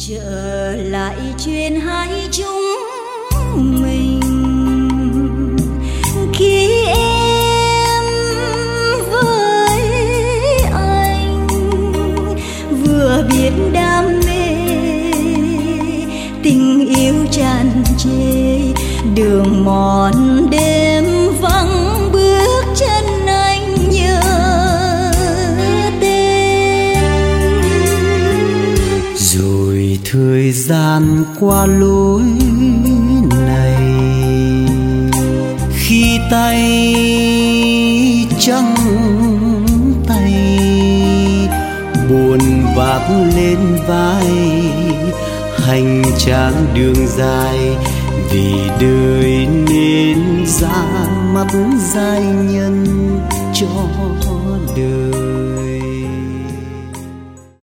trở lại chuyện hai chúng mình khi em với anh vừa biết đam mê tình yêu tràn trề đường mòn đêm vắng bước chân anh nhớ tên rồi thời gian qua lối này khi tay trắng tay buồn vác lên vai hành trang đường dài vì đời nên ra mắt giai nhân cho đời.